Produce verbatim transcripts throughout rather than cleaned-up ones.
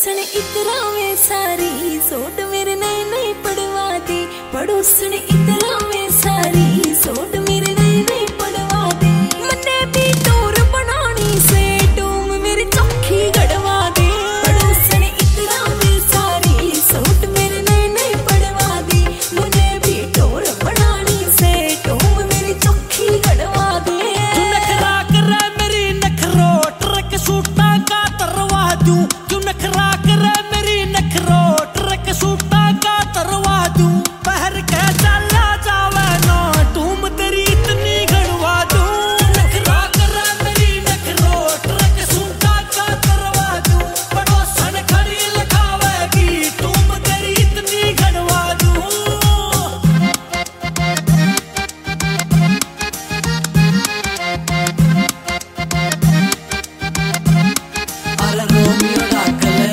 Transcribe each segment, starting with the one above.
पड़ोसन इतरा में सारी सोट मेरे नए नए पड़वा दे। पड़ोसन इतरा में सारी सोट मेरे नए नए पड़वा दे। मन्ने भी टोर बनानी से टूम मेरी चौखी गड़वा दे। पड़ोसन इतरा में सारी सोट मेरे नए नए पड़वा दे। मुझे भी टोर बनानी से टूम मेरी चौखी गड़वा दे। तू नखरा करे मेरी नखरो ट्रक सूटा का तरवा दूं। तू नखरा करे मेरी नखरो ट्रक सूटा का तरवा दूं। पहर के चला जावे ना टूम तेरी इतनी गड़वा दूं। तू नखरा करे मेरी नखरो ट्रक सूटा का तरवा दूं। पड़ोसन खड़ी लगावेगी टूम तेरी इतनी गड़वा दूं। अरे रोमियो डाकले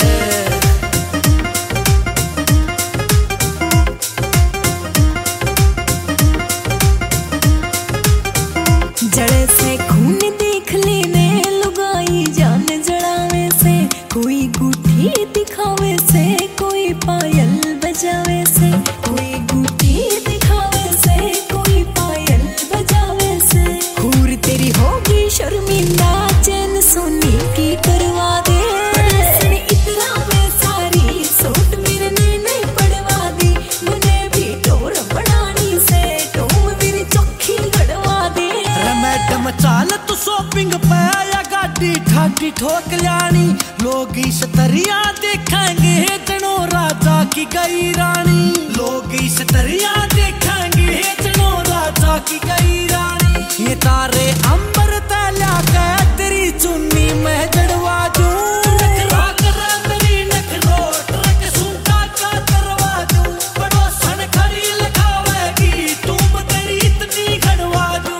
जड़े से खून देख लेने लुगाई जान जड़ावे से। कोई गुठी दिखावे से कोई पायल बजावे से। कोई गुठी दिखावे से कोई पायल बजावे से। हूर तेरी होगी शर्मिंदा चैन सोनी की करवा दे। पड़ोसन इतरा में सारी सोट मेरे नए नए पड़वा दे। मुझे भी टोर बनानी से टूम मेरी चौखी गड़वा दे। मैडम चाल तू शॉपिंग पे या गाड़ी ठाटी ठोक लानी। लोग इस तरिया देखेंगे जनो राजा की गई रानी। लोग इस तरिया देखेंगे जनो राजा की गई रानी। ये तारे अंबर तला के तेरी चुन्नी में जड़वा दूं। नखरा करे मेरी नखरो ट्रक सूटा का तरवा दूं। पड़ोसन खड़ी लगावेगी तुम तेरी इतनी गड़वा दूं।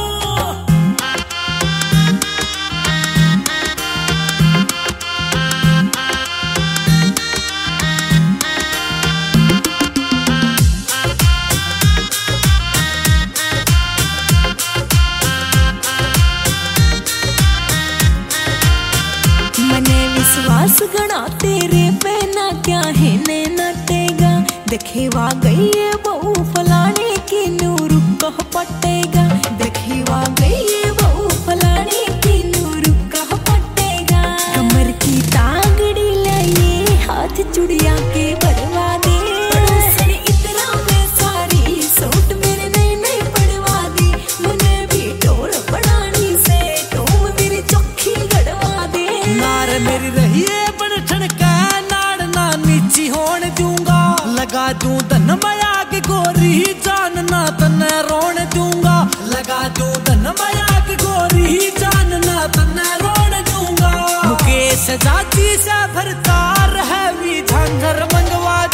मने विश्वास गणा तेरे पे ना क्या है ने नटेगा। देखेवा गई है बहु फलाने की नूर कह पटेगा। देखेवा गई है बहु फलाने की नूर कह पटेगा। कमर की तागड़ी लाइए हाथ चुड़िया के भरवा दे। पड़ोसन इतरा में सारी सोट मेरे नए नए पड़वा दे। मुझे भी टोर बनानी से टूम मेरी चौखी गड़वा दे। नार मेरी रहिए बन ठनका नाड़ ना नीची होने दूंगा। लगा दूं धन माया की गोरी जान ना तने रोने दूंगा। लगा दूं धन माया की गोरी जान ना तने रोने दूंगा। मुकेश जाति से भरता रहे भी झांझर मंगवा